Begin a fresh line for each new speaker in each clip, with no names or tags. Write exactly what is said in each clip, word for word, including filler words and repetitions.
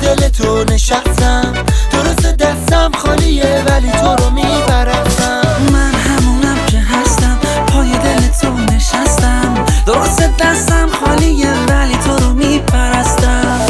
دل تو نشستم، درست دستم خالیه ولی تو رو میپرستم.
من همونم که هستم، پای دل تو نشستم، درست دستم خالیه ولی تو رو میپرستم.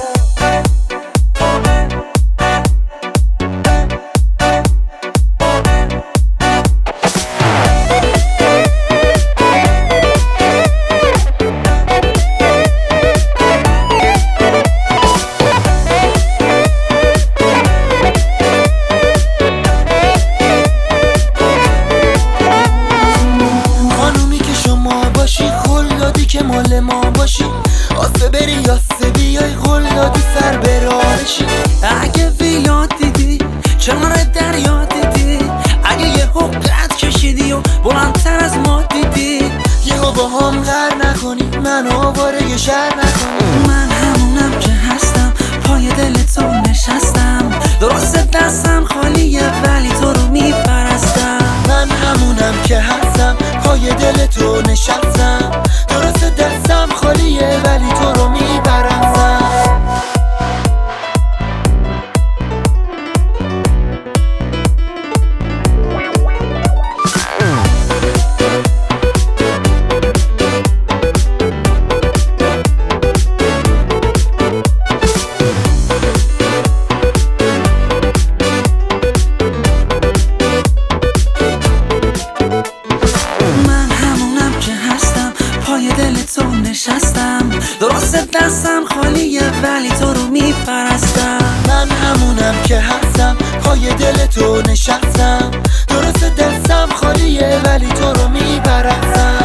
که مال ما باشی، آسه بری یاسه بیای قول دادی سر برارشی.
اگه ویلات دیدی کنار دریا دیدی، اگه یه حقت کشیدی و بلندتر از ما دیدی،
یهو با هم غر نکنی من آواره شر نکنی.
من همونم که هستم، پای دل تو نشستم، درست دستم خالیه ولی تو رو میپرستم.
من همونم که هستم، پای دل تو نشستم، درست دستم خالیه ولی تو رو میپرستم.
دل تو نشستم، درست دستم خالیه ولی تو رو میپرستم.
من همونم که هستم، پای دل تو نشستم، درست دستم خالیه ولی تو رو میپرستم.